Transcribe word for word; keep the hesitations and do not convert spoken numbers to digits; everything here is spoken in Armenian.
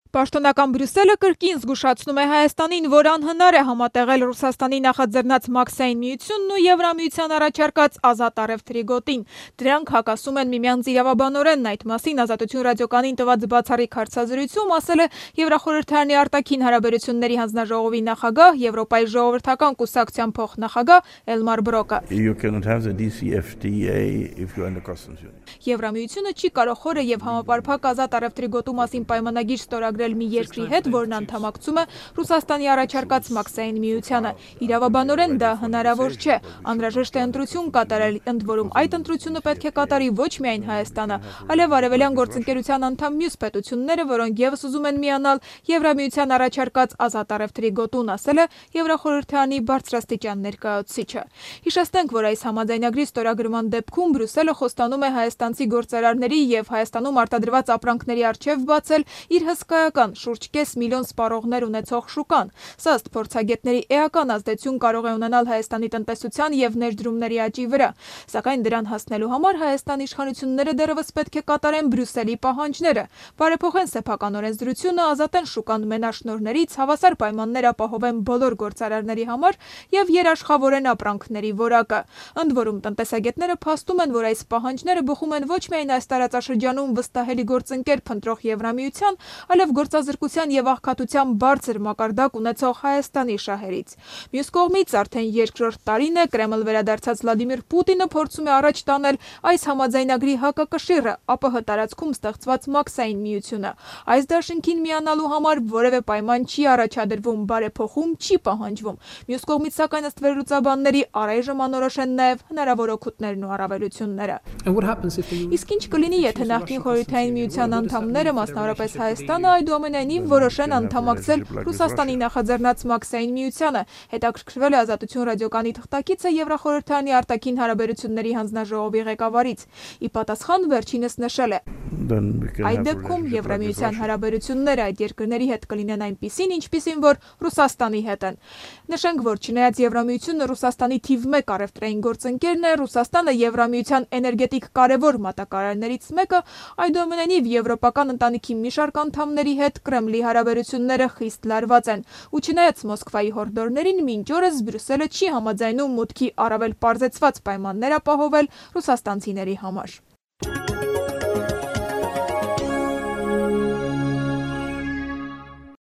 Պաշտոնական Բրյուսելը կրկին զգուշացնում է Հայաստանին, որ անհնար է համատեղել Ռուսաստանի նախաձեռնած Մաքսային միությունն ու Եվրամիության առաջարկած ազատ առևտրի գոտին։ Դրանք հակասում են միմյանց իրավաբանորեն, այդ մասին Ազատություն ռադիոկայանին տված բացառիկ հարցազրույցում ասել է Եվրախորհրդարանի արտաքին հարաբերությունների հանձնաժողովի նախագահ, Եվրոպայի ժողովրդական կուսակցության փոխնախագահ Էլմար Բրոկը։ Եվրամիությունը չի կարող խորը եւ համապարփակ ազատ առևտրի գոտու մասին պայմանագիր ստորագրել մի երկրի հետ, որն անդամակցում է Ռուսաստանի առաջարկած Մաքսային միությանը։ Իրավաբանորեն դա հնարավոր չէ։ Անհրաժեշտ է ընտրություն կատարել, ընդ որում այդ ընտրությունը պետք է կատարի ոչ միայն Հայաստանը, այլև արևելյան գործընկերության անդամ մյուս պետությունները, որոնք եւս ուզում են միանալ Եվրամիության առաջարկած ազատ առևտրի գոտուն, ասել է Եվրախորհրդարանի բարձրաստիճան ներկայացուցիչը։ Հիշեցնենք, որ այս համաձայնագրի ստորագրման դեպքում Բրյուսելը խոստանում է հայաստանցի գործարարների եւ Հայաստանում արտադրված ապրանքների առջեւ բացել իր հսկայական շուրջ կես միլիոն սպառողներ ունեցող շուկան։ Սա ըստ փորձագետների էական ազդեցություն կարող է ունենալ Հայաստանի տնտեսության եւ ներդրումների աճի վրա։ Սակայն դրան հասնելու համար Հայաստանի իշխանությունները դեռևս պետք է կատարեն Բրյուսելի պահանջները, բարեփոխեն սեփական օրենսդրությունը, ազատեն շուկան մենաշնորհներից, հավասար պայմաններ ապահովեն բոլոր գործարարների համար եւ երաշխավորեն ապրանքների որակը։ Ընդ որում տնտեսագետները փաստում են, որ այս պահանջները բխում են ոչ միայն այս տարածաշրջանում վստահելի գործընկեր փնտրող Եվրամիության, այլև գործազրկության եւ աղքատության բարձր մակարդակ ունեցող Հայաստանի շահերից։ Մյուս կողմից արդեն երկրորդ տարին է Կրեմլ վերադարձած Վլադիմիր Պուտինը փորձում է առաջ տանել այս համաձայնագրի հակակշիռը ԱՊՀ տարածքում ստեղծված Մաքսային միությունը։ Այս դաշինքին միանալու համար որևէ պայման չի առաջադրվում, բարեփոխում չի պահանջվում։ Մյուս կողմից սակայն ըստ վերլուծաբանների առայժմ անորոշ են նաեւ հնարավոր օգուտներն ու առավելությունները։ Իսկ ինչ կլինի, եթե նախկին Խորհրդային միության անդամները, մասնավորապես Հայաստանը, այդուամենայնիվ որոշեն անդամակցել Ռուսաստանի նախաձեռնած Մաքսային միությանը, հետաքրքրվել է Ազատություն ռադիոկայանի թղթակիցը Եվրախորհրդարանի արտաքին հարաբերությունների հանձնաժողովի ղեկավարից։ Ի պատասխան վերջինս նշել է. Այդ դեպքում Եվրամիության հարաբերությունները այդ երկրների հետ կլինեն այնպիսին, ինչպիսին որ Ռուսաստանի հետ են։ Նշենք, որ չնայած Եվրամիությունը Ռուսաստանի թիվ մեկ առևտրային գործընկերն է, Ռուսաստանը Եվրամիության էներգետիկ կարևոր մատակարարներից մեկը, այդուամենայնիվ եվրոպական ընտանիքի մի շարք անդամների հետ Կրեմլի հարաբերությունները խիստ լարված են, ու չնայած Մոսկվայի հորդորներին, մինչ օրս Բրյուսելը չի համաձայնում մուտքի առավել պարզեցված պայմաններ ապահովել ռուսաստանցիների համար։